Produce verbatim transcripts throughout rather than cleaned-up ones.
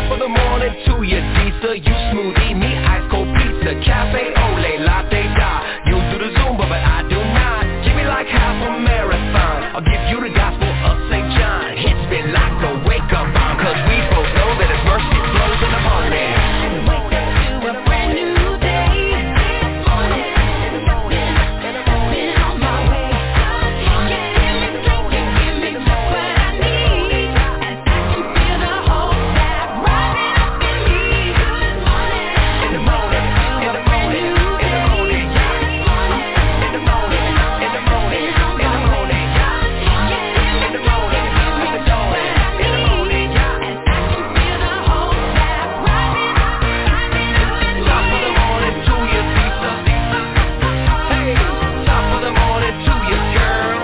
of the morning to you, Lisa. You smoothie, me ice cold pizza, cafe ole, latte da. You do the Zumba, but I do not. Give me like half a marathon. I'll give you the gospel of Saint John. Hits me like the wake up bomb, cause we both know that his mercy flows in the morning. Wake up to a brand new day. In the morning, in the morning, on my way. You give me strength, you give me just what I need, and I can feel the hope that rising up in me. Good morning, in the morning, in the morning, in the morning, in the morning, in the morning, in the morning, in the morning, at the dawn, in the morning, and I can feel the hope that rising up, rising up. Top of the morning to you, Lisa. Hey, top of the morning to you, girl.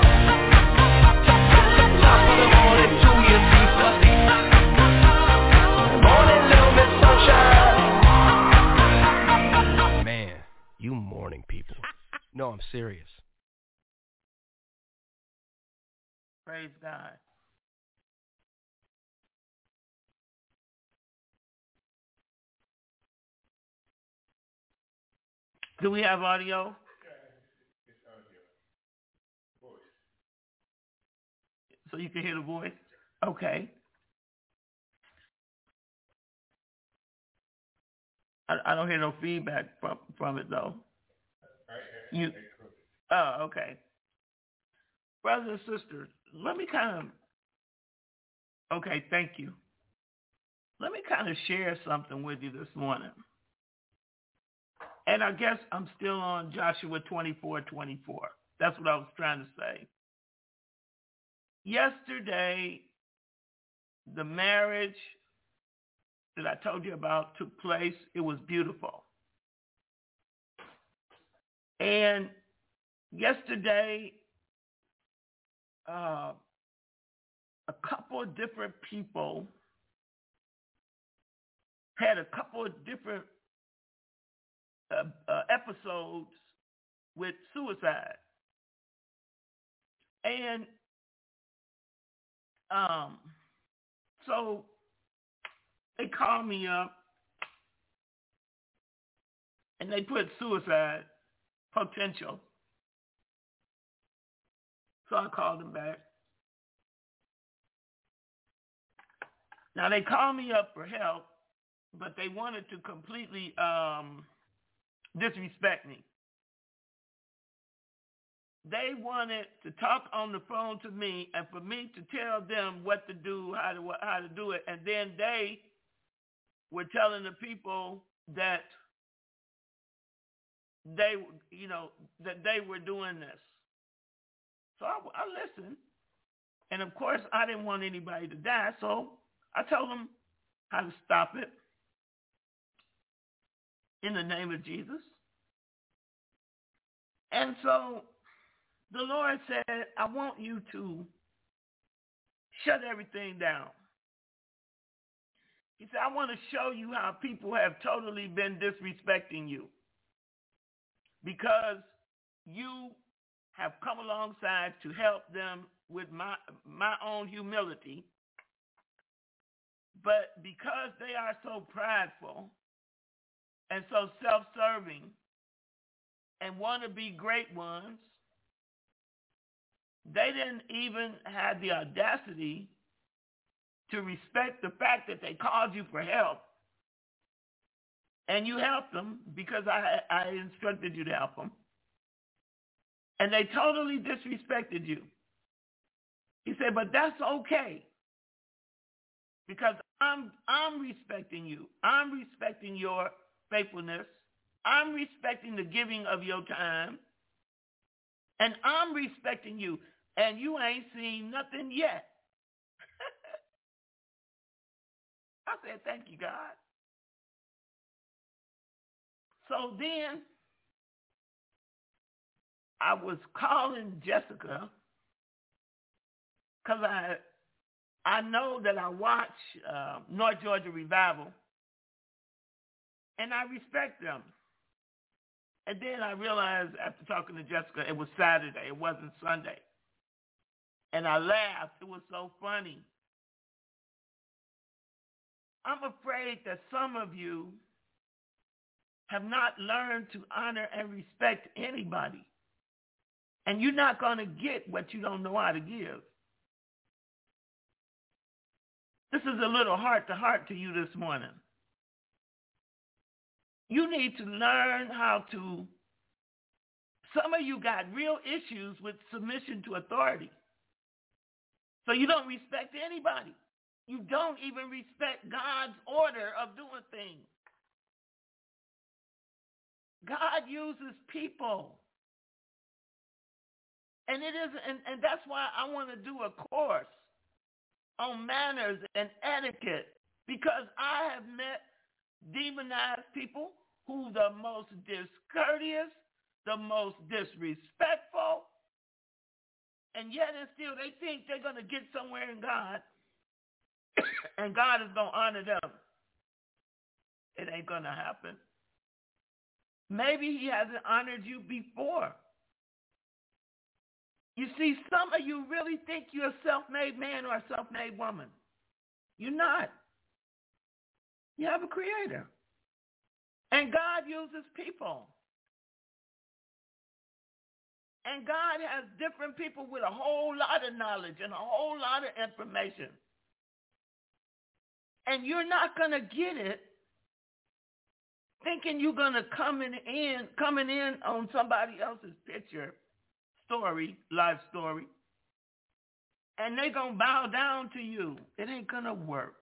Top of the morning to you, Lisa. Morning, little Miss Sunshine. Man, you morning people. No, I'm serious. Praise God. Do we have audio? So you can hear the voice? Okay. I, I don't hear no feedback from, from it, though. You, oh, okay. Brothers and sisters, let me kind of, okay, thank you. Let me kind of share something with you this morning. And I guess I'm still on Joshua twenty-four twenty-four. That's what I was trying to say. Yesterday, the marriage that I told you about took place. It was beautiful. And yesterday, uh, a couple of different people had a couple of different uh, uh, episodes with suicide. And um, so they called me up and they put suicide potential. So I called them back. Now they called me up for help, but they wanted to completely um, disrespect me. They wanted to talk on the phone to me and for me to tell them what to do, how to how to do it, and then they were telling the people that they, you know, that they were doing this. So I, I listened, and of course I didn't want anybody to die, so I told them how to stop it in the name of Jesus. And so the Lord said, I want you to shut everything down. He said, I want to show you how people have totally been disrespecting you because you have come alongside to help them with my my own humility. But because they are so prideful and so self-serving and want to be great ones, they didn't even have the audacity to respect the fact that they called you for help. And you helped them because I, I instructed you to help them. And they totally disrespected you. He said, but that's okay. Because I'm I'm respecting you. I'm respecting your faithfulness. I'm respecting the giving of your time. And I'm respecting you. And you ain't seen nothing yet. I said, thank you, God. So then I was calling Jessica because I I know that I watch uh, North Georgia Revival, and I respect them. And then I realized after talking to Jessica, it was Saturday. It wasn't Sunday. And I laughed. It was so funny. I'm afraid that some of you have not learned to honor and respect anybody. And you're not going to get what you don't know how to give. This is a little heart-to-heart to you this morning. You need to learn how to, some of you got real issues with submission to authority. So you don't respect anybody. You don't even respect God's order of doing things. God uses people. And it is, and, and that's why I want to do a course on manners and etiquette, because I have met demonized people who the most discourteous, the most disrespectful, and yet and still they think they're going to get somewhere in God, and God is going to honor them. It ain't going to happen. Maybe he hasn't honored you before. You see, some of you really think you're a self-made man or a self-made woman. You're not. You have a creator. And God uses people. And God has different people with a whole lot of knowledge and a whole lot of information. And you're not going to get it thinking you're going to come in, in, coming in on somebody else's picture, story, life story, and they're going to bow down to you. It ain't going to work.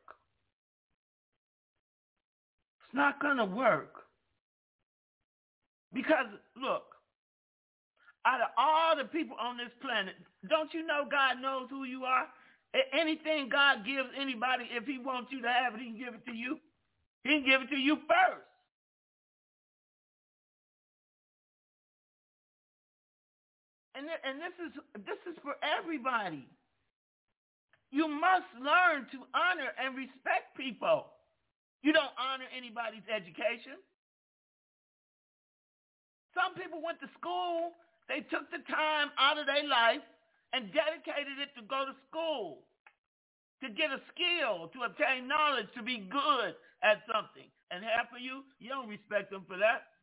It's not going to work. Because, look, out of all the people on this planet, don't you know God knows who you are? Anything God gives anybody, if he wants you to have it, he can give it to you. He can give it to you first. And, th- and this is this is for everybody. You must learn to honor and respect people. You don't honor anybody's education. Some people went to school. They took the time out of their life and dedicated it to go to school, to get a skill, to obtain knowledge, to be good at something. And half of you, you don't respect them for that.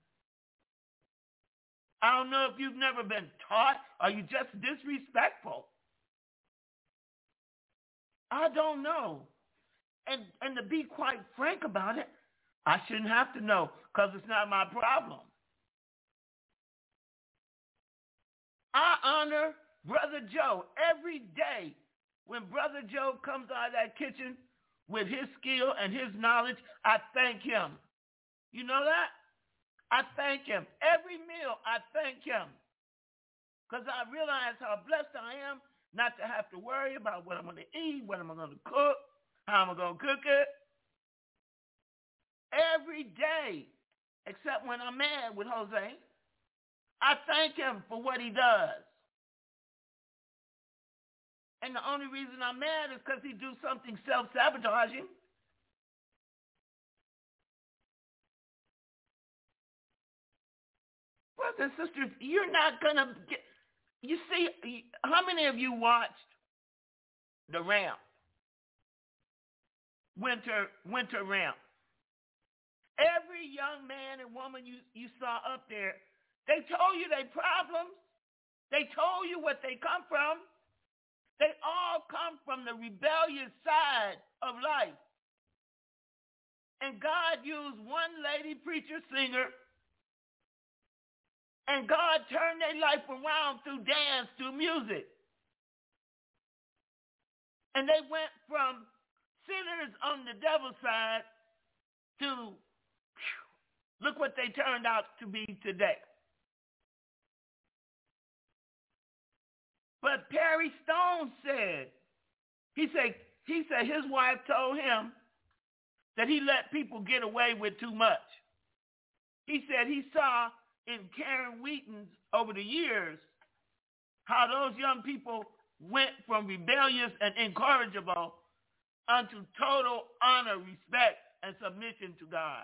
I don't know if you've never been taught or you just disrespectful. I don't know. And and to be quite frank about it, I shouldn't have to know because it's not my problem. I honor Brother Joe every day. When Brother Joe comes out of that kitchen with his skill and his knowledge, I thank him. You know that? I thank him. Every meal, I thank him. Because I realize how blessed I am not to have to worry about what I'm going to eat, what I'm going to cook, how I'm going to cook it. Every day, except when I'm mad with Jose, I thank him for what he does. And the only reason I'm mad is because he do something self-sabotaging. Brothers and sisters, you're not going to get... You see, how many of you watched The Ramp? Winter, winter Ramp. Every young man and woman you, you saw up there, they told you their problems. They told you what they come from. They all come from the rebellious side of life. And God used one lady preacher singer, and God turned their life around through dance, through music. And they went from sinners on the devil's side to, whew, look what they turned out to be today. But Perry Stone said, he said, he said his wife told him that he let people get away with too much. He said he saw in Karen Wheaton's over the years how those young people went from rebellious and incorrigible unto total honor, respect, and submission to God.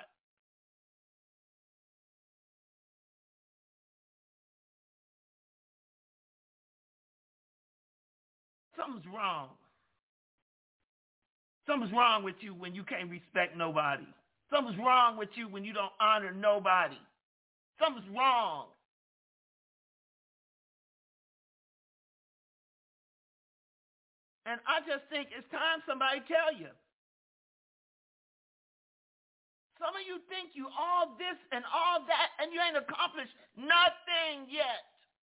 Something's wrong. Something's wrong with you when you can't respect nobody. Something's wrong with you when you don't honor nobody. Something's wrong. And I just think it's time somebody tell you. Some of you think you all this and all that, and you ain't accomplished nothing yet.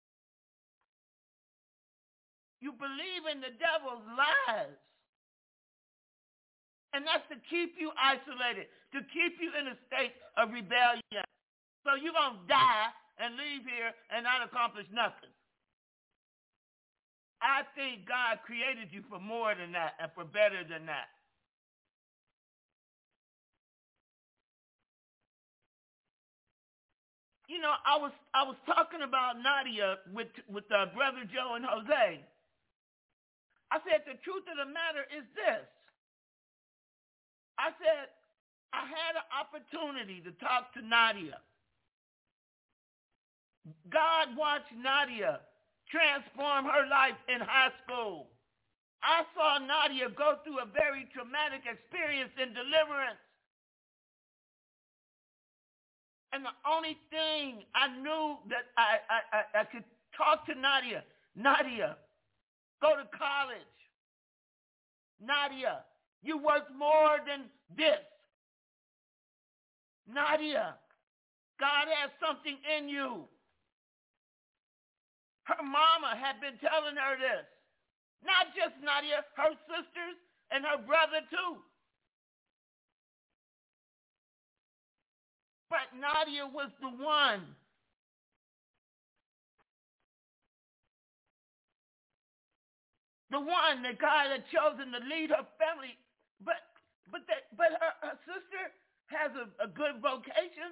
You believe in the devil's lies. And that's to keep you isolated, to keep you in a state of rebellion. So you're going to die and leave here and not accomplish nothing. I think God created you for more than that and for better than that. You know, I was I was talking about Nadia with with uh, Brother Joe and Jose. I said the truth of the matter is this. I said I had an opportunity to talk to Nadia. God watched Nadia transform her life in high school. I saw Nadia go through a very traumatic experience in deliverance. And the only thing I knew that I, I, I, I could talk to Nadia, Nadia, go to college. Nadia, you worth more than this. Nadia, God has something in you. Her mama had been telling her this. Not just Nadia, her sisters and her brother too. But Nadia was the one. The one that God had chosen to lead her family. But but that but her, her sister has a, a good vocation.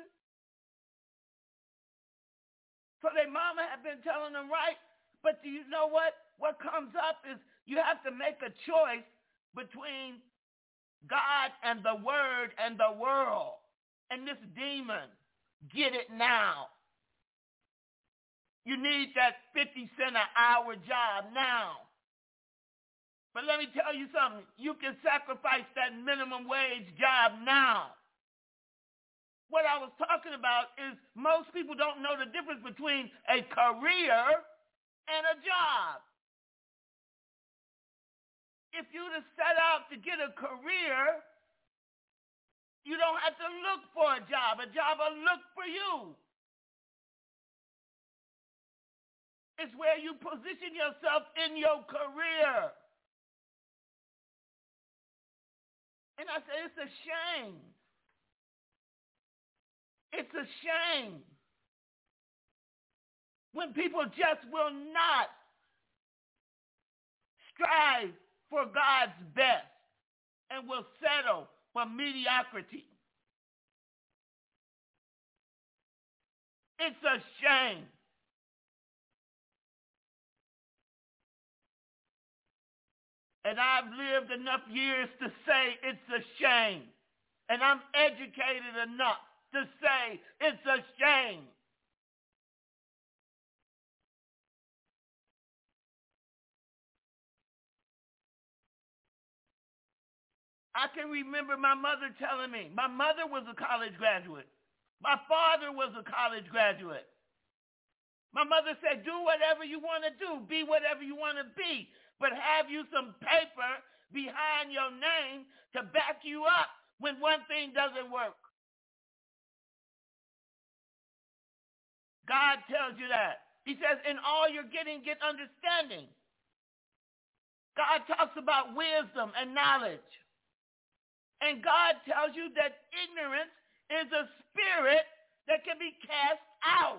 So their mama had been telling them right. But do you know what? What comes up is you have to make a choice between God and the word and the world. And this demon, get it now. You need that fifty cent an hour job now. But let me tell you something. You can sacrifice that minimum wage job now. What I was talking about is most people don't know the difference between a career and a job. If you'd have set out to get a career, you don't have to look for a job. A job will look for you. It's where you position yourself in your career. And I say, it's a shame. It's a shame when people just will not strive for God's best and will settle for mediocrity. It's a shame. And I've lived enough years to say it's a shame. And I'm educated enough to say it's a shame. I can remember my mother telling me, my mother was a college graduate. My father was a college graduate. My mother said, do whatever you want to do, be whatever you want to be, but have you some paper behind your name to back you up when one thing doesn't work. God tells you that. He says, in all you're getting, get understanding. God talks about wisdom and knowledge. And God tells you that ignorance is a spirit that can be cast out.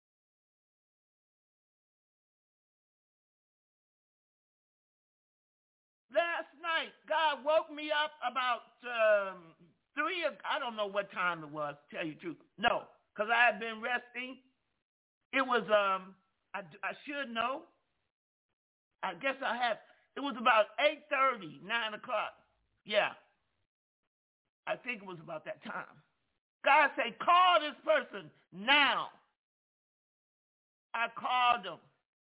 Last night, God woke me up about um, three, I don't know what time it was, to tell you the truth. No, because I had been resting. It was, um, I, I should know. I guess I have. It was about eight thirty, nine o'clock. Yeah. I think it was about that time. God said, call this person now. I called them.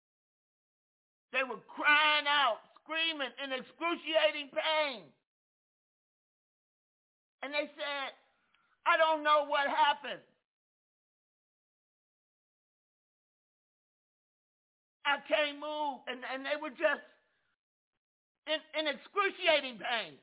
They were crying out, screaming in excruciating pain. And they said, I don't know what happened. I can't move. And, and they were just in, in excruciating pain.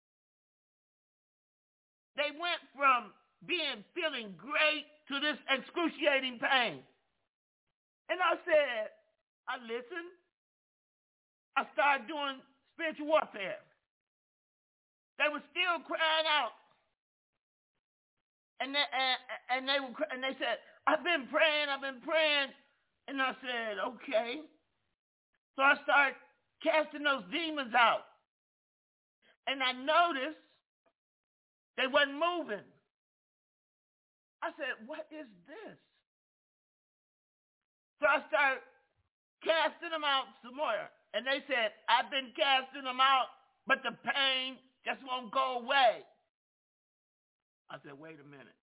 They went from being feeling great to this excruciating pain. And I said, I listened. I started doing spiritual warfare. They were still crying out. And they, and, and they were, and they said, I've been praying, I've been praying. And I said, okay. So I started casting those demons out. And I noticed they wasn't moving. I said, what is this? So I started casting them out some more. And they said, I've been casting them out, but the pain just won't go away. I said, wait a minute.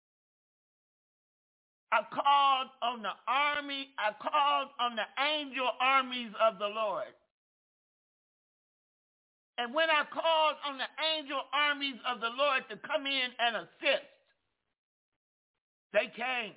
I called on the army, I called on the angel armies of the Lord. And when I called on the angel armies of the Lord to come in and assist, they came.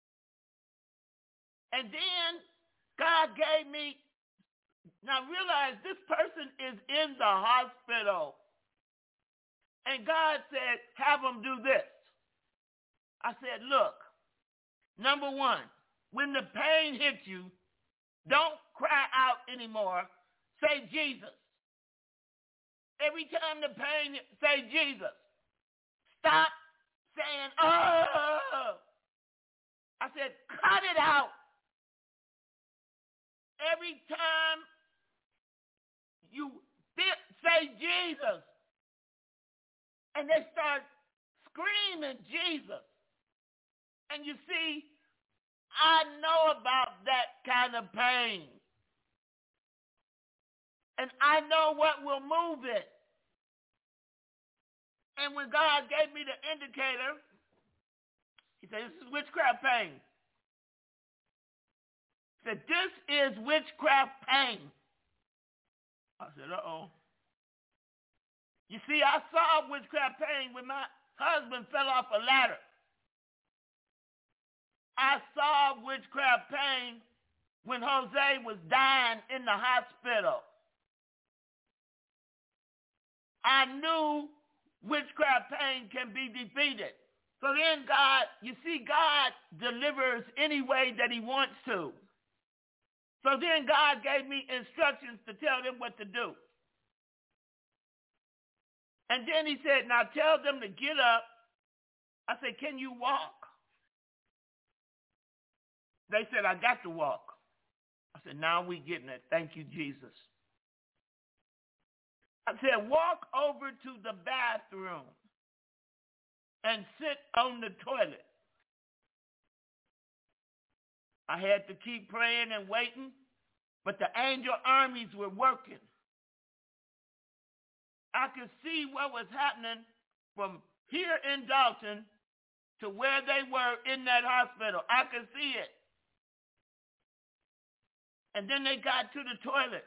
And then God gave me, now realize this person is in the hospital. And God said, have them do this. I said, look, number one, when the pain hits you, don't cry out anymore. Say Jesus. Every time the pain hits, say Jesus. Stop saying, oh. I said, cut it out. Every time you say Jesus, and they start screaming Jesus. And you see, I know about that kind of pain. And I know what will move it. And when God gave me the indicator, he said, this is witchcraft pain. He said, this is witchcraft pain. I said, uh-oh. You see, I saw witchcraft pain when my husband fell off a ladder. I saw witchcraft pain when Jose was dying in the hospital. I knew witchcraft pain can be defeated. So then God, you see, God delivers any way that he wants to. So then God gave me instructions to tell them what to do. And then he said, now tell them to get up. I said, can you walk? They said, I got to walk. I said, now we getting it. Thank you, Jesus. I said, walk over to the bathroom and sit on the toilet. I had to keep praying and waiting, but the angel armies were working. I could see what was happening from here in Dalton to where they were in that hospital. I could see it. And then they got to the toilet.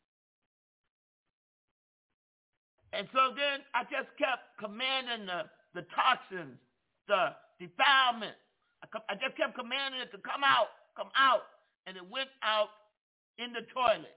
And so then I just kept commanding the, the toxins, the defilement. I, I just kept commanding it to come out, come out. And it went out in the toilet.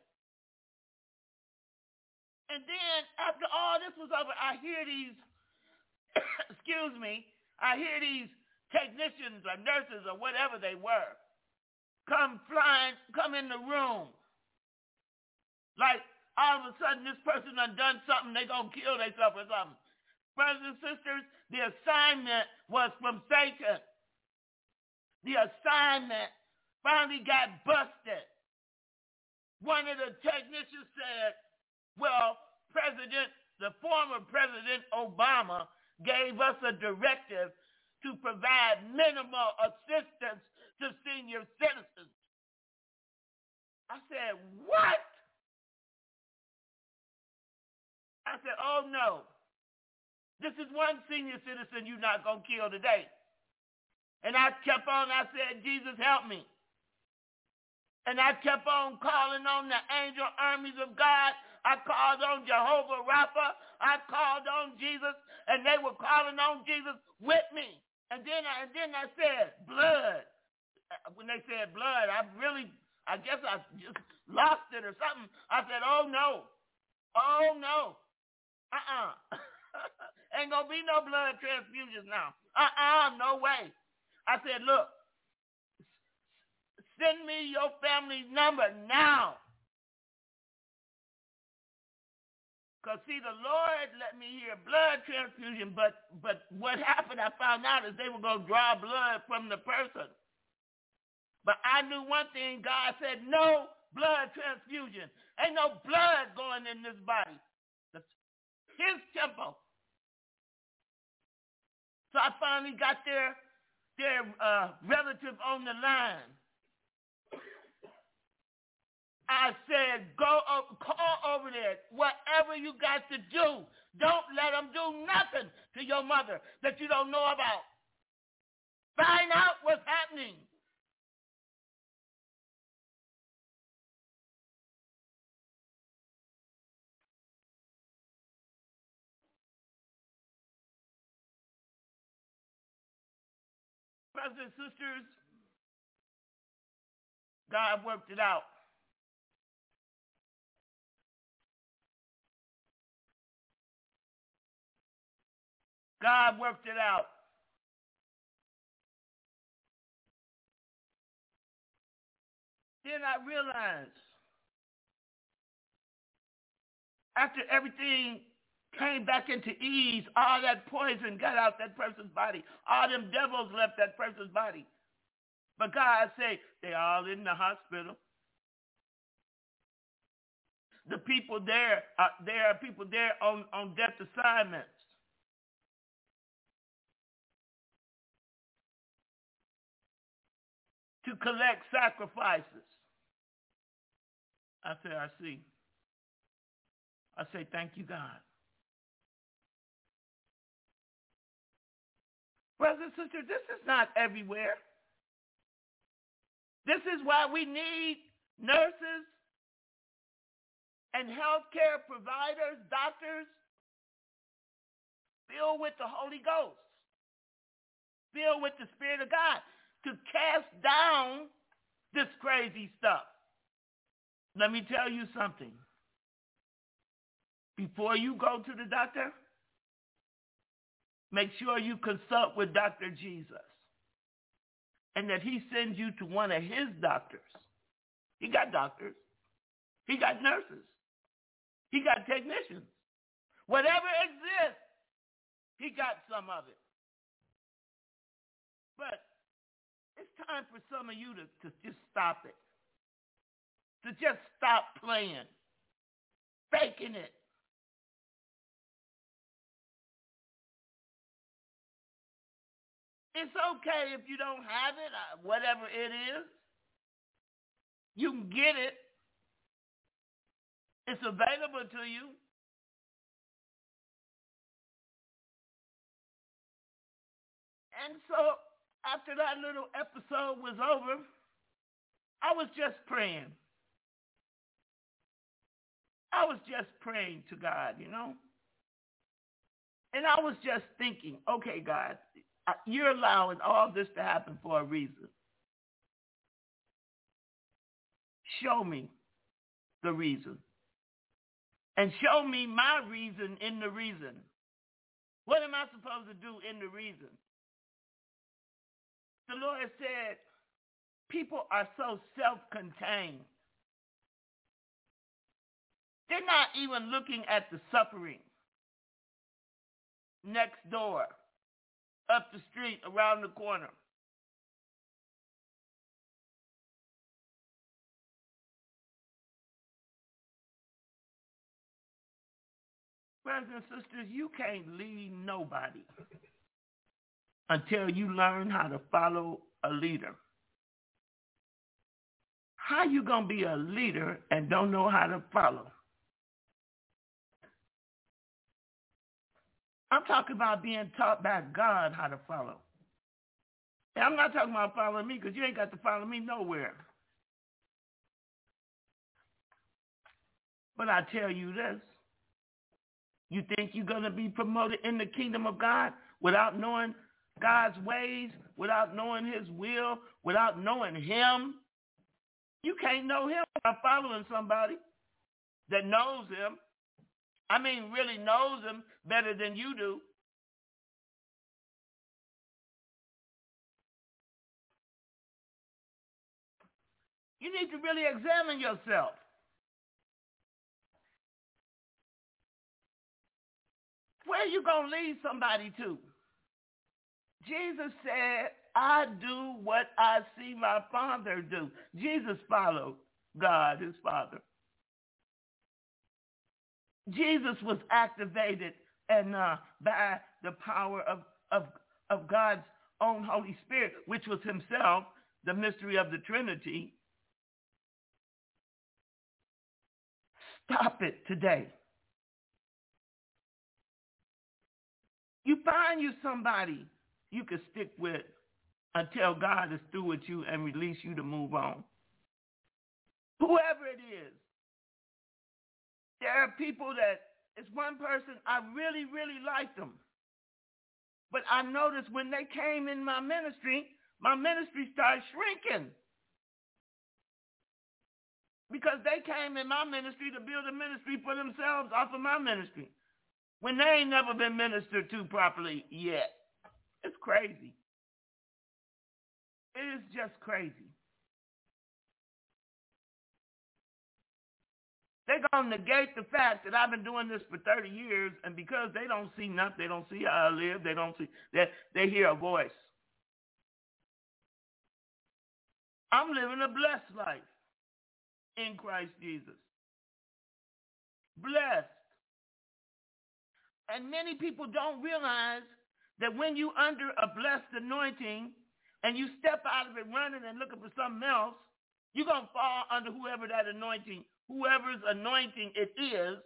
And then after all this was over, I hear these, excuse me, I hear these technicians or nurses or whatever they were come flying, come in the room. Like all of a sudden this person done done something, they gonna kill themselves or something. Brothers and sisters, the assignment was from Satan. The assignment finally got busted. One of the technicians said, well, President, the former President Obama gave us a directive to provide minimal assistance to senior citizens. I said, what? I said, oh no. This is one senior citizen you're not going to kill today. And I kept on, I said, Jesus, help me. And I kept on calling on the angel armies of God I called on Jehovah Rapha. I called on Jesus, and they were calling on Jesus with me. And then I, and then I said, blood. When they said blood, I really, I guess I just lost it or something. I said, oh, no. Oh, no. Uh-uh. Ain't going to be no blood transfusions now. Uh-uh, no way. I said, look, send me your family number now. Because, see, the Lord let me hear blood transfusion, but but what happened, I found out, is they were going to draw blood from the person. But I knew one thing. God said, no blood transfusion. Ain't no blood going in this body. That's his temple. So I finally got their, their uh, relative on the line. I said, go up, call over there. Whatever you got to do, don't let them do nothing to your mother that you don't know about. Find out what's happening. Brothers and sisters, God worked it out. God worked it out. Then I realized, after everything came back into ease, all that poison got out that person's body. All them devils left that person's body. But God said, they're all in the hospital. The people there, are, there are people there on, on death assignments. To collect sacrifices. I said, I see. I say, thank you, God. Brothers and sisters, this is not everywhere. This is why we need nurses and healthcare providers, doctors, filled with the Holy Ghost, filled with the Spirit of God, to cast down this crazy stuff. Let me tell you something. Before you go to the doctor, make sure you consult with Doctor Jesus and that he sends you to one of his doctors. He got doctors. He got nurses. He got technicians. Whatever exists, he got some of it. But it's time for some of you to, to just stop it. To just stop playing, faking it. It's okay if you don't have it, whatever it is. You can get it. It's available to you. And so after that little episode was over, I was just praying. I was just praying to God, you know. And I was just thinking, okay, God, you're allowing all this to happen for a reason. Show me the reason. And show me my reason in the reason. What am I supposed to do in the reason? The Lord said, people are so self-contained. They're not even looking at the suffering next door, up the street, around the corner. Brothers and sisters, you can't lead nobody until you learn how to follow a leader. How you going to be a leader and don't know how to follow? I'm talking about being taught by God how to follow. And I'm not talking about following me, because you ain't got to follow me nowhere. But I tell you this, you think you're going to be promoted in the kingdom of God without knowing God's ways, without knowing his will, without knowing him? You can't know him without following somebody that knows him. I mean, really knows him better than you do. You need to really examine yourself. Where are you going to lead somebody to? Jesus said, I do what I see my Father do. Jesus followed God, his Father. Jesus was activated and uh, by the power of, of, of God's own Holy Spirit, which was himself, the mystery of the Trinity. Stop it today. You find you somebody you can stick with until God is through with you and release you to move on. Whoever it is. There are people that, it's one person, I really, really liked them. But I noticed when they came in my ministry, my ministry started shrinking. Because they came in my ministry to build a ministry for themselves off of my ministry, when they ain't never been ministered to properly yet. It's crazy. It is just crazy. They're going to negate the fact that I've been doing this for thirty years, and because they don't see nothing, they don't see how I live, they don't see, they, they hear a voice. I'm living a blessed life in Christ Jesus. Blessed. And many people don't realize that when you under a blessed anointing and you step out of it running and looking for something else, you're going to fall under whoever that anointing, whoever's anointing it is.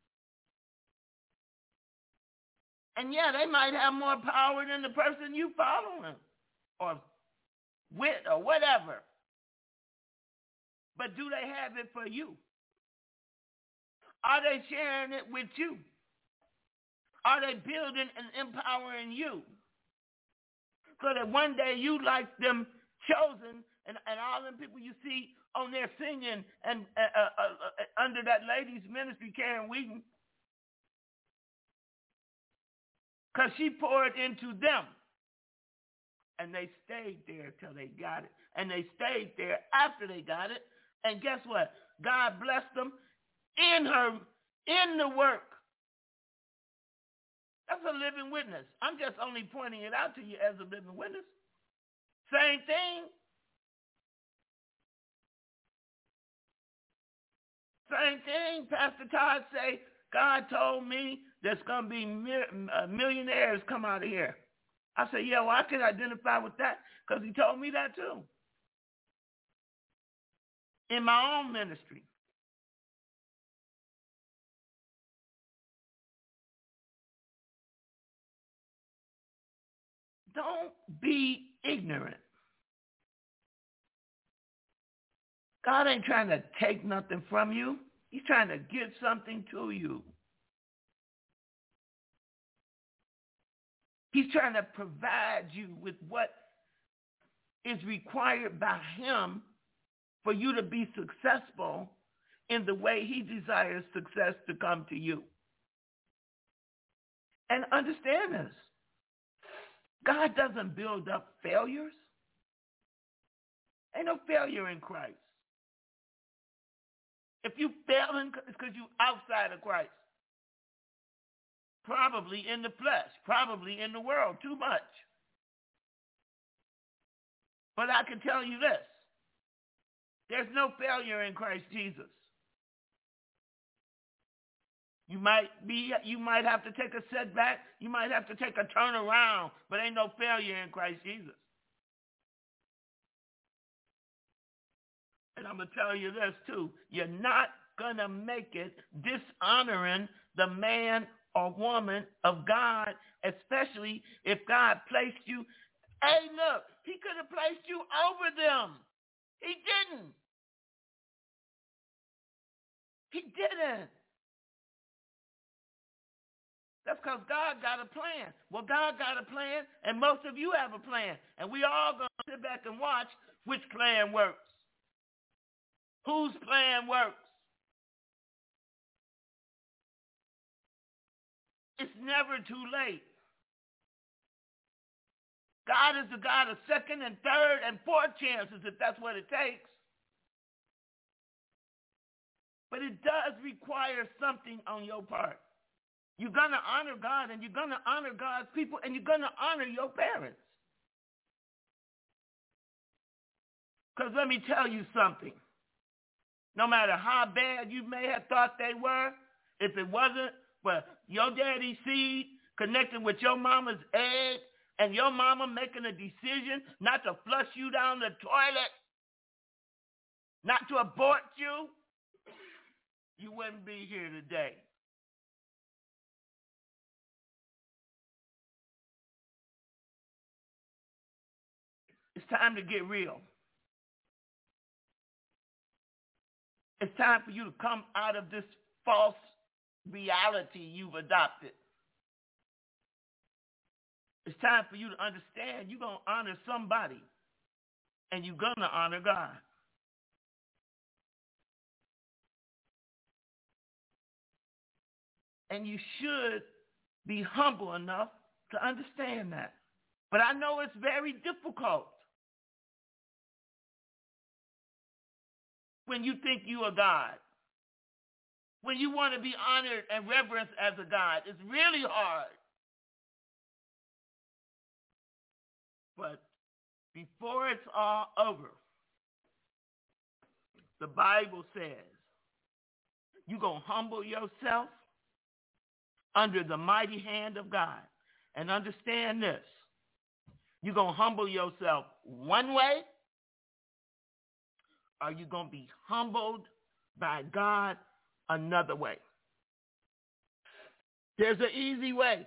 And yeah, they might have more power than the person you following or with or whatever. But do they have it for you? Are they sharing it with you? Are they building and empowering you? So that one day you like them chosen and, and all them people you see on there singing and uh, uh, uh, under that lady's ministry, Karen Wheaton, because she poured into them. And they stayed there till they got it. And they stayed there after they got it. And guess what? God blessed them in her, in the work. That's a living witness. I'm just only pointing it out to you as a living witness. Same thing. Same thing. Pastor Todd say, God told me there's going to be millionaires come out of here. I said, yeah, well, I can identify with that because he told me that too. In my own ministry. Don't be ignorant. God ain't trying to take nothing from you. He's trying to get something to you. He's trying to provide you with what is required by him for you to be successful in the way he desires success to come to you. And understand this. God doesn't build up failures. Ain't no failure in Christ. If you fail, it's because you're outside of Christ. Probably in the flesh. Probably in the world. Too much. But I can tell you this. There's no failure in Christ Jesus. You might be, you might have to take a setback. You might have to take a turnaround, but ain't no failure in Christ Jesus. And I'm going to tell you this too. You're not going to make it dishonoring the man or woman of God, especially if God placed you. Hey, look, he could have placed you over them. He didn't. He didn't. That's because God got a plan. Well, God got a plan, and most of you have a plan. And we all going to sit back and watch which plan works. Whose plan works? It's never too late. God is the God of second and third and fourth chances if that's what it takes. But it does require something on your part. You're going to honor God, and you're going to honor God's people, and you're going to honor your parents. Because let me tell you something. No matter how bad you may have thought they were, if it wasn't for your daddy's seed connecting with your mama's egg, and your mama making a decision not to flush you down the toilet, not to abort you, you wouldn't be here today. It's time to get real. It's time for you to come out of this false reality you've adopted. It's time for you to understand you're going to honor somebody, and you're going to honor God. And you should be humble enough to understand that. But I know it's very difficult when you think you are God. When you want to be honored and reverenced as a God, it's really hard. But before it's all over, the Bible says you're going to humble yourself under the mighty hand of God. And understand this. You're going to humble yourself one way, or you're going to be humbled by God another way. There's an easy way.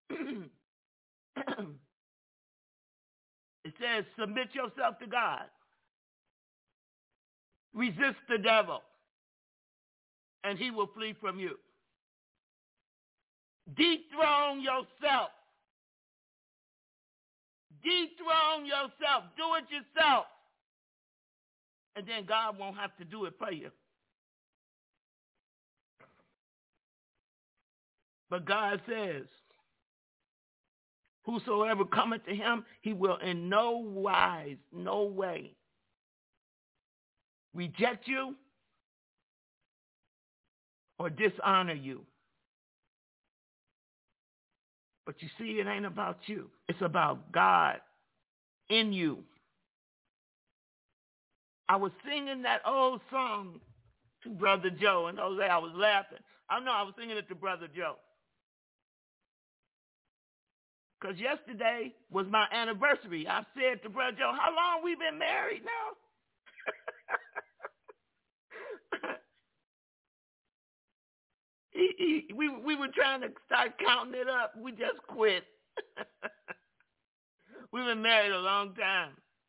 It says, submit yourself to God. Resist the devil, and he will flee from you. Dethrone yourself. Dethrone yourself. Do it yourself. And then God won't have to do it for you. But God says, whosoever cometh to him, he will in no wise, no way reject you or dishonor you. But you see, it ain't about you. It's about God in you. I was singing that old song to Brother Joe, and Jose, I was laughing. I know I was singing it to Brother Joe. Because yesterday was my anniversary. I said to Brother Joe, how long we been married now? he, he, we, we were trying to start counting it up. We just quit. We've been married a long time.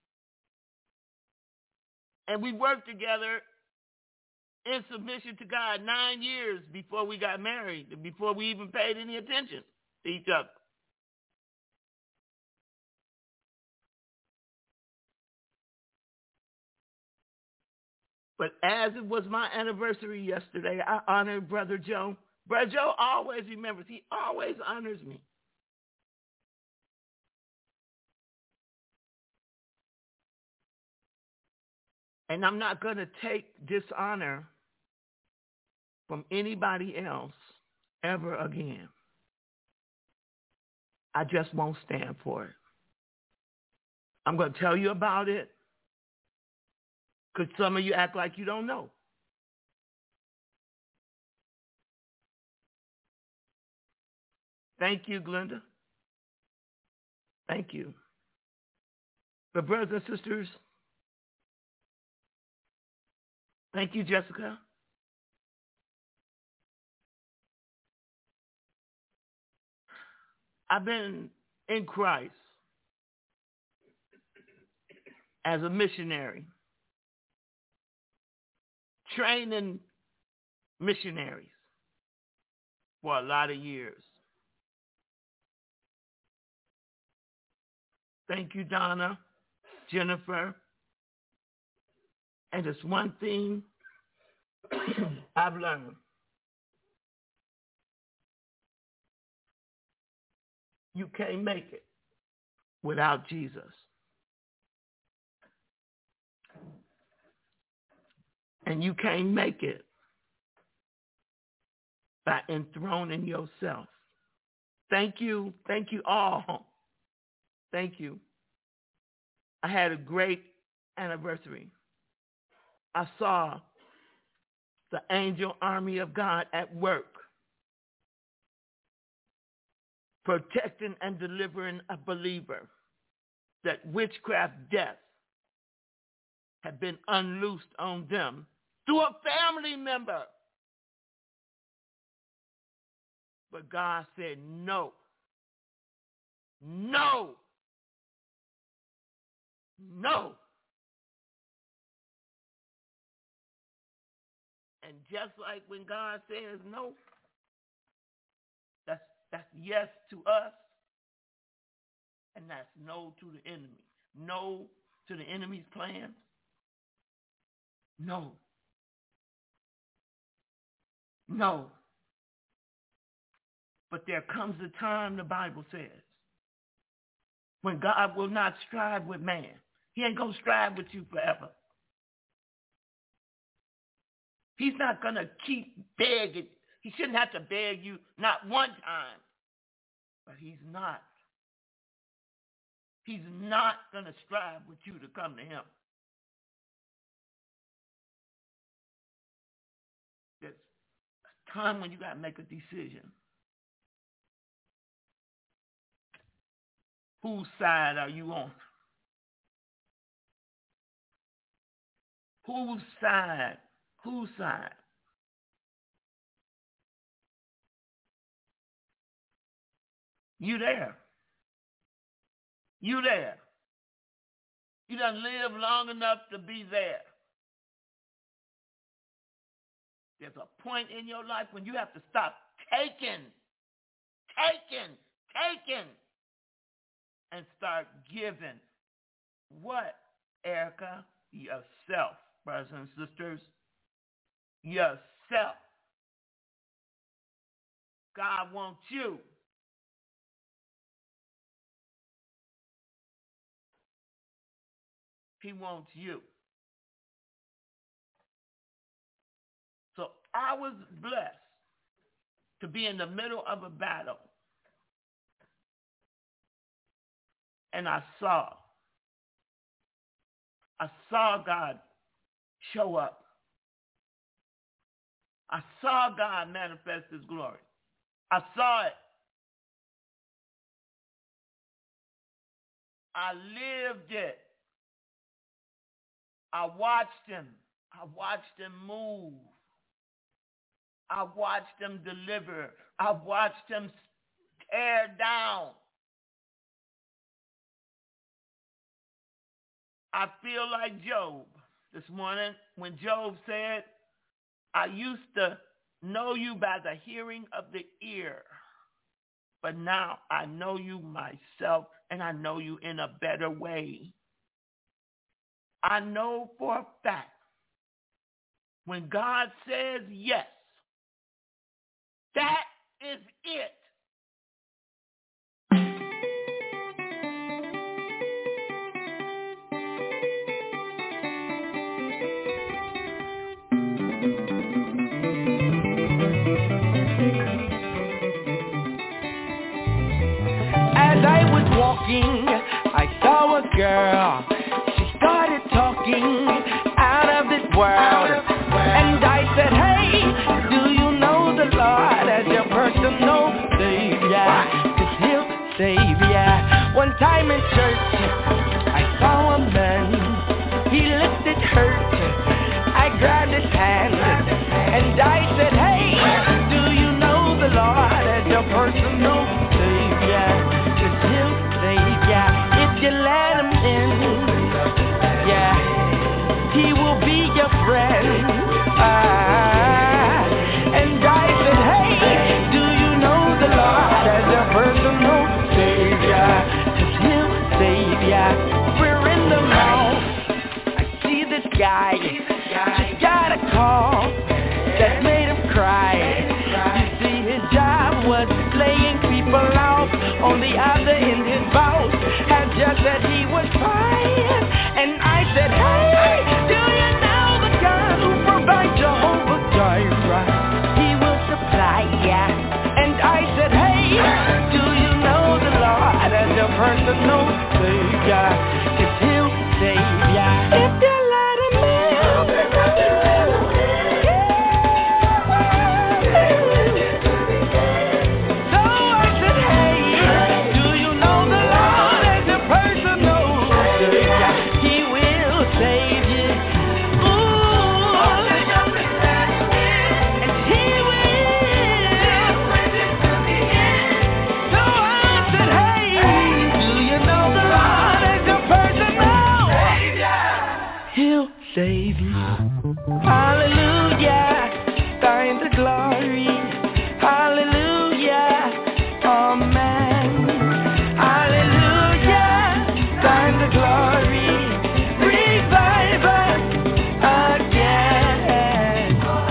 And we worked together in submission to God nine years before we got married, before we even paid any attention to each other. But as it was my anniversary yesterday, I honored Brother Joe. Brother Joe always remembers. He always honors me. And I'm not going to take dishonor from anybody else ever again. I just won't stand for it. I'm going to tell you about it because some of you act like you don't know. Thank you, Glenda. Thank you. But brothers and sisters, thank you, Jessica. I've been in Christ as a missionary, training missionaries for a lot of years. Thank you, Donna, Jennifer. And it's one thing I've learned. You can't make it without Jesus. And you can't make it by enthroning yourself. Thank you. Thank you all. Thank you. I had a great anniversary. I saw the angel army of God at work, protecting and delivering a believer that witchcraft death had been unloosed on them through a family member. But God said, no, no, no. And just like when God says no, that's that's yes to us, and that's no to the enemy. No to the enemy's plans. No. No. But there comes a time, the Bible says, when God will not strive with man. He ain't going to strive with you forever. He's not going to keep begging. He shouldn't have to beg you not one time. But he's not. He's not going to strive with you to come to him. There's a time when you got to make a decision. Whose side are you on? Whose side? Whose side? You there. You there. You done lived long enough to be there. There's a point in your life when you have to stop taking, taking, taking, and start giving. What, Erica? Yourself, brothers and sisters. Yourself. God wants you. He wants you. So I was blessed to be in the middle of a battle. And I saw, I saw God show up. I saw God manifest his glory. I saw it. I lived it. I watched him. I watched him move. I watched him deliver. I watched him tear down. I feel like Job this morning when Job said, I used to know you by the hearing of the ear, but now I know you myself, and I know you in a better way. I know for a fact, when God says yes, that is it. As I was walking, I saw a girl. She started talking out of this world. And I said, hey, do you know the Lord as your personal Savior? 'Cause he'll save ya. One time in church, I saw a man. He looked it hurt. I grabbed his hand. And I said, hey, do you know the Lord as your personal Savior? If you let him in, yeah, he will be your friend. Ah, the Indian boss had just said he was fine. And I said, hey, do you know the God who provides Jehovah Jireh? He will supply ya. And I said, hey, do you know the Lord as your personal Savior? 'Cause he'll save ya. If you let him in. So I said, hey, do you know the Lord as your personal Savior? He will save you. Ooh, and he will. So I said, hey, do you know the Lord as your personal Savior? He'll save you. Hallelujah, thine the glory. Hallelujah, amen. Hallelujah, thine the glory. Revive us again.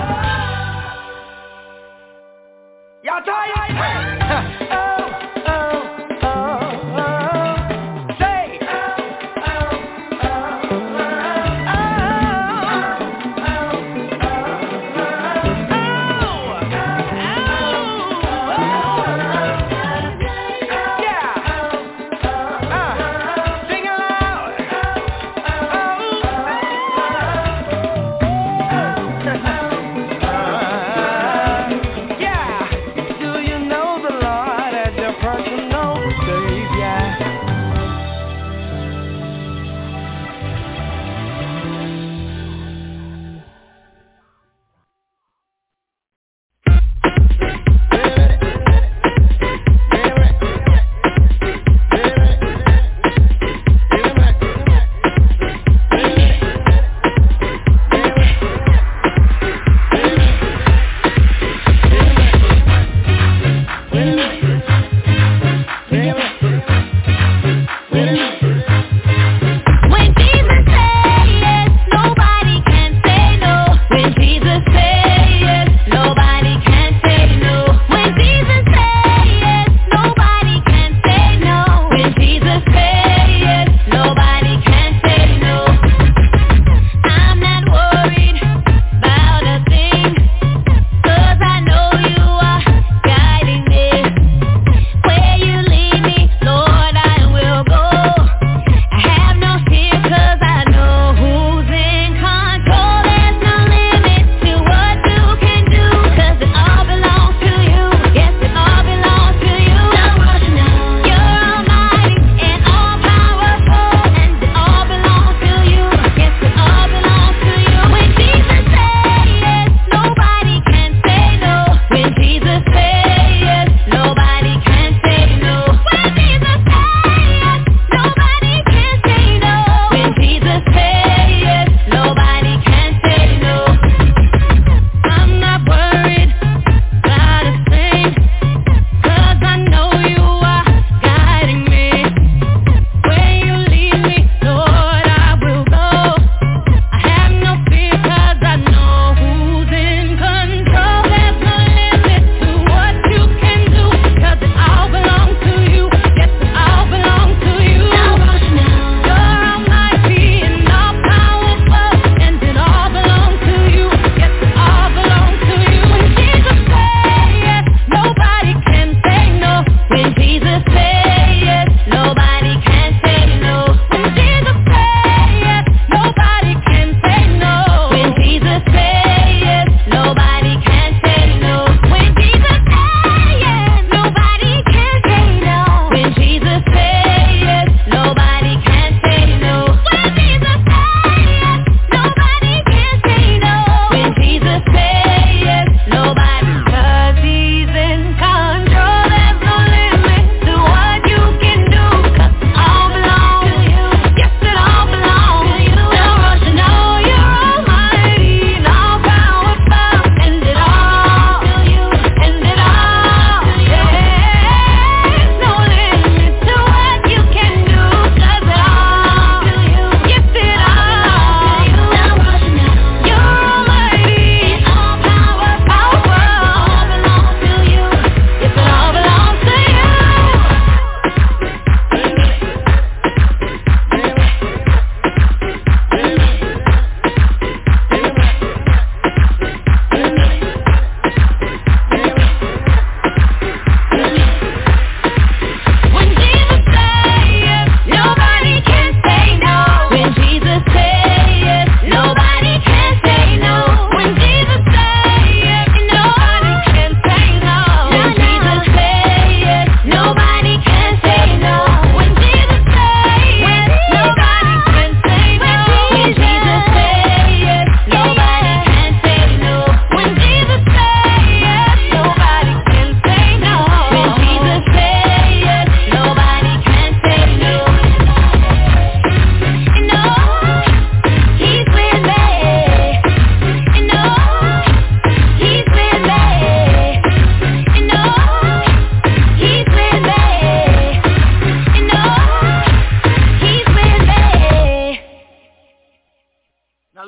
Y'all tired? Oh, oh, oh, oh. Say, oh, oh, oh, oh, oh.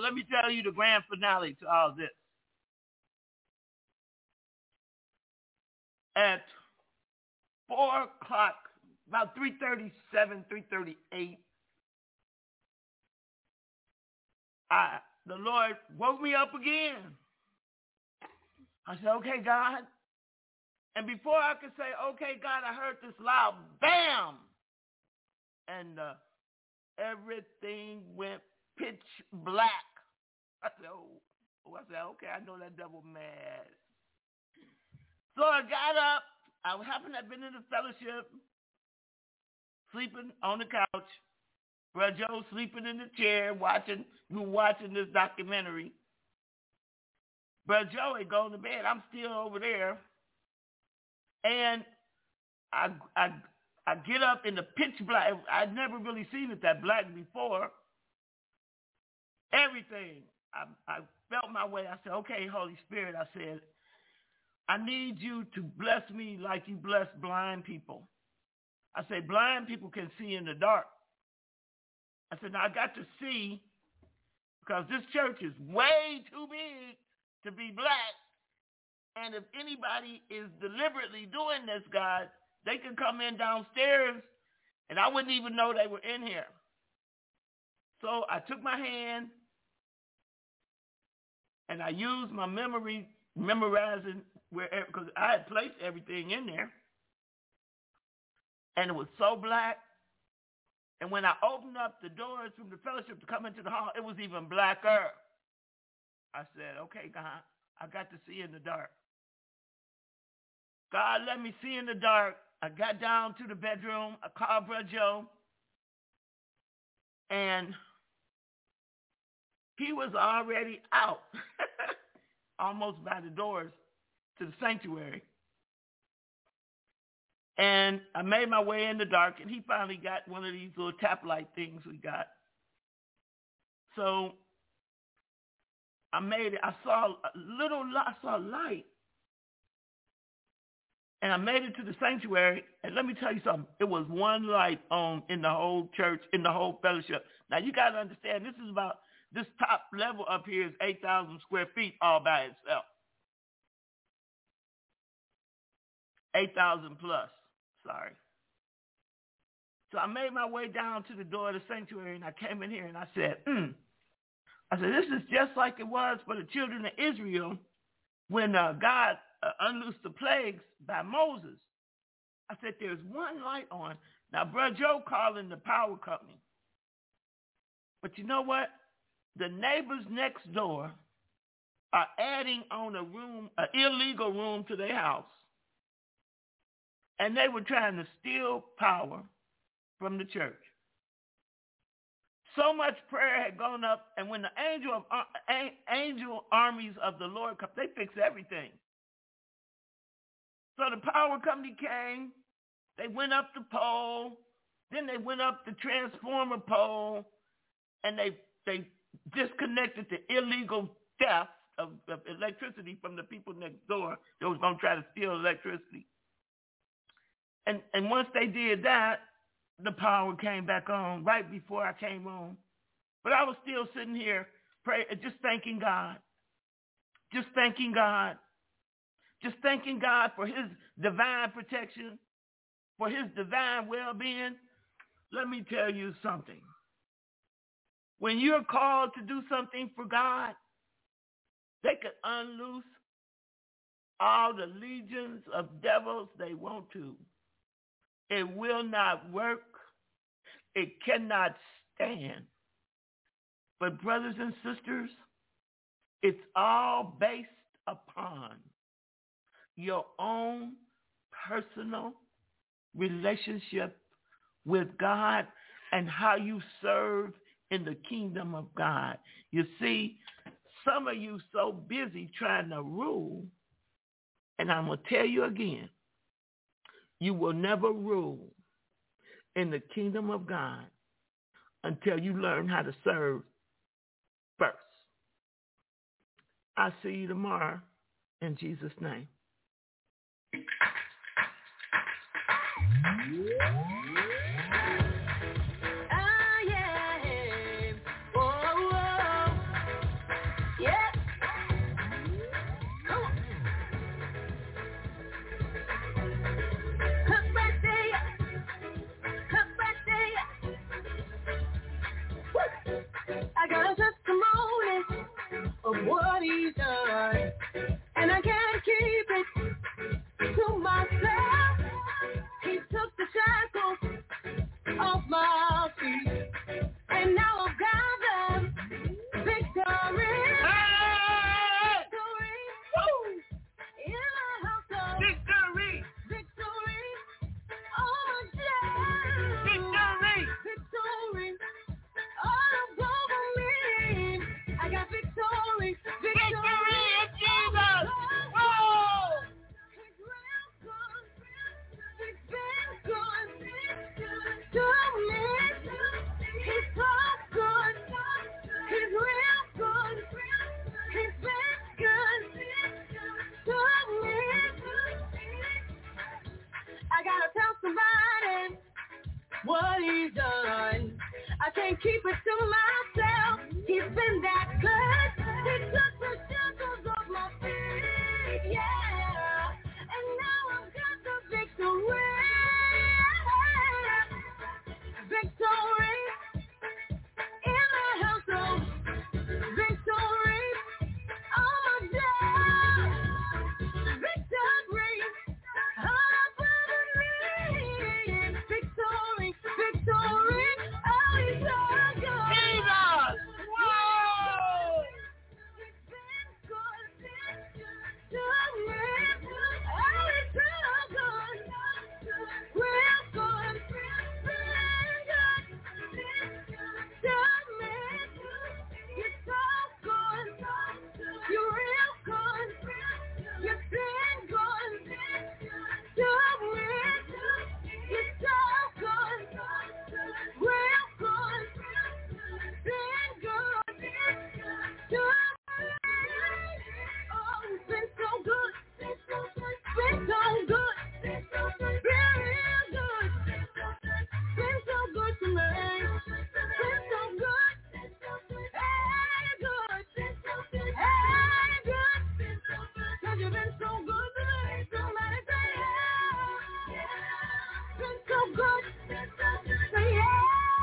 let me tell you the grand finale to all this. At four o'clock, about three thirty-seven, three thirty-eight, I, the Lord woke me up again. I said, okay, God. And before I could say, okay, God, I heard this loud bam. And uh, everything went pitch black. I said, oh, I said, okay, I know that devil mad. So I got up. I happened to have been in the fellowship, sleeping on the couch. Brother Joe sleeping in the chair, watching, we were watching this documentary. Brother Joe had gone to bed. I'm still over there. And I, I, I get up in the pitch black. I'd never really seen it that black before. Everything. I, I felt my way. I said, okay, Holy Spirit, I said, I need you to bless me like you bless blind people. I said, blind people can see in the dark. I said, now I got to see, because this church is way too big to be black. And if anybody is deliberately doing this, God, they can come in downstairs and I wouldn't even know they were in here. So I took my hand and I used my memory, memorizing where, because I had placed everything in there. And it was so black. And when I opened up the doors from the fellowship to come into the hall, it was even blacker. I said, okay, God, I got to see in the dark. God let me see in the dark. I got down to the bedroom. I called Brother Joe. And he was already out, almost by the doors to the sanctuary. And I made my way in the dark, and he finally got one of these little tap light things we got. So I made it. I saw a little, I saw light. And I made it to the sanctuary, and let me tell you something. It was one light on in the whole church, in the whole fellowship. Now, you got to understand, this is about, this top level up here is eight thousand square feet all by itself. eight thousand plus. Sorry. So I made my way down to the door of the sanctuary, and I came in here, and I said, hmm. I said, this is just like it was for the children of Israel when uh, God uh, unloosed the plagues by Moses. I said, there's one light on. Now, Brother Joe calling the power company. But you know what? The neighbors next door are adding on a room, an illegal room to their house. And they were trying to steal power from the church. So much prayer had gone up, and when the angel of uh, angel armies of the Lord come, they fixed everything. So the power company came, they went up the pole, then they went up the transformer pole, and they they disconnected the illegal theft of, of electricity from the people next door that was going to try to steal electricity. And and once they did that, the power came back on right before I came on. But I was still sitting here, pray, just thanking God, just thanking God, just thanking God for his divine protection, for his divine well-being. Let me tell you something. When you're called to do something for God, they could unloose all the legions of devils they want to. It will not work. It cannot stand. But brothers and sisters, it's all based upon your own personal relationship with God and how you serve in the kingdom of God. You see, some of you so busy trying to rule, and I'm going to tell you again, you will never rule in the kingdom of God until you learn how to serve first. I'll see you tomorrow in Jesus' name. off my feet, and now I've got the victory. Hey! Victory. Woo! In my household. Victory! Victory. Oh, yeah. Victory! Victory. All over me. I got victory. Victory. Victory in Jesus! Whoa! He's real good. He's been good to me. He's so good. He's real good. He's been good to me. I gotta tell somebody what he's done. I can't keep it to myself. He's been that good. He took the shackles off my feet, yeah. And now I've got the victory. Victory in my household. Victory on my job. Victory all over me. Victory, victory. Oh, he's so good. Jesus! Whoa! He's been good to me. Oh, he's so good. Real good. Been good to me. You're so good. You're real good. You've been good to me. You're so good. Real good. Been good to me. Oh, it's been so good. Been so good. Been real good. Been so good to me. Been so good. Hey, good. Hey, good. Cause you've been so good to me. Somebody say yeah. Been so good. Say yeah.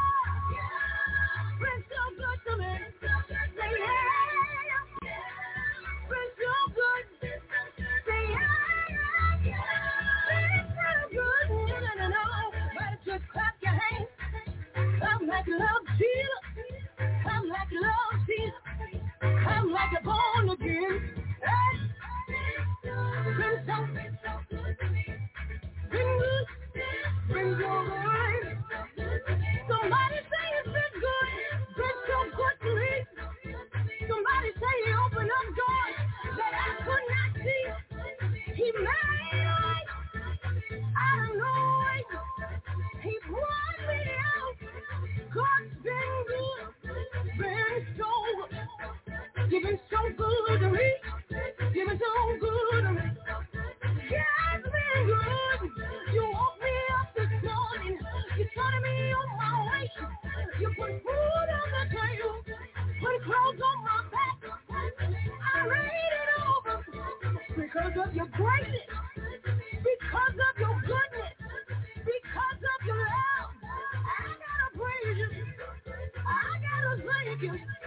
Been so good to me. Say yeah. Been so good. Say yeah. Been so good. No, no, no, no. Better just clap your hands. Come like you love Jesus. Come like you love Jesus. Come like you're born again. Hey. Been so, been so good to me. Been good. Been so good. Somebody say it's been good. Been so good to me. Somebody say he opened up doors that I could not see. He made light out of no way. He brought me out. God's been good. Been so good. You've been so good to me. You've been so good to me. Yeah, it's been good. You woke me up this morning. You started me on my way. You put food on the table. Put clothes on my back. I made it over because of your greatness. Because of your goodness. Because of your love. I gotta praise you. I gotta thank you.